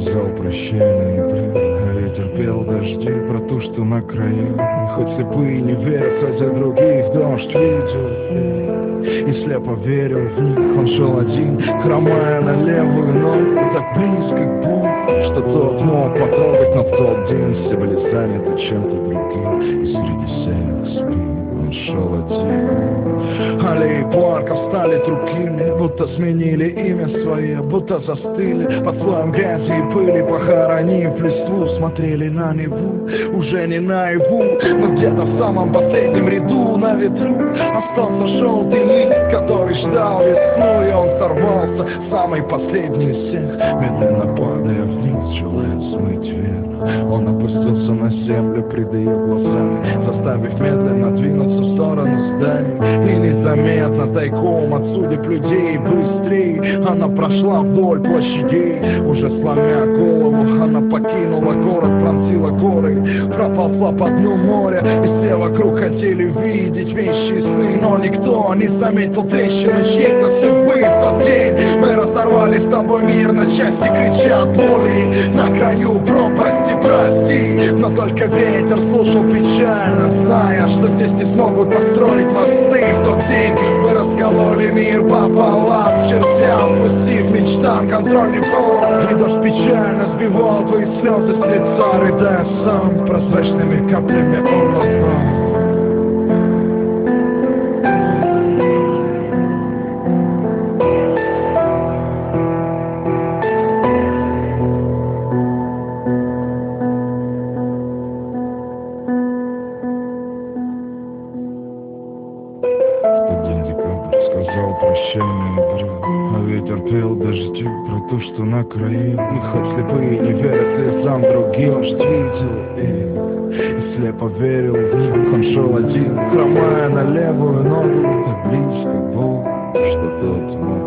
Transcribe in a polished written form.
сказал прощай ноябрю, а ветер пел дожди про ту, что на краю. И хоть слепые не верят, среди других дождь видел и слепо верил в них. Он шел один, хромая на левую ногу, так близко к Богу, что тот мог потрогать. Но в тот день все были заняты чем-то другим, и среди серых спин он шел один. Аллеи парков стали другими, будто сменили имя свое, будто застыли под слоем грязи и пыли, похоронив листву. Смотрели на Неву, уже не наяву, но где-то в самом последнем ряду на ветру остался желтый лист, который ждал весну. И он сорвался, самый последний из всех, медленно падая вниз, желая смыть вверх. Он опустился на землю пред ее глазами, заставив медленно двинуться в сторону зданий. И незаметно, тайком от судеб людей, быстрей она прошла вдоль площадей. Уже сломя голову, она покинула город, пронзила горы, проползла по дну моря. И все вокруг хотели видеть вещи и сны, но никто не заметил трещины чьей-то судьбы. В тот день мы разорвали с тобой мир на части, крича от боли на краю пропасти. Прости, но только ветер слушал печально, зная, что здесь не смогут построить мосты. В тот день мы раскололи мир пополам к чертям, спустив мечтам контрольный план. И дождь печально сбивал твои слезы с лица, рыдая сам, прозрачными каплями он назвал. Сказал прощай ноябрю, а ветер пел дождю про то, что на краю. И хоть слепые не верят слезам других, дождь видел их и слепо верил в них. Он шел один, хромая на левую ногу, так близко к Богу, что тот мог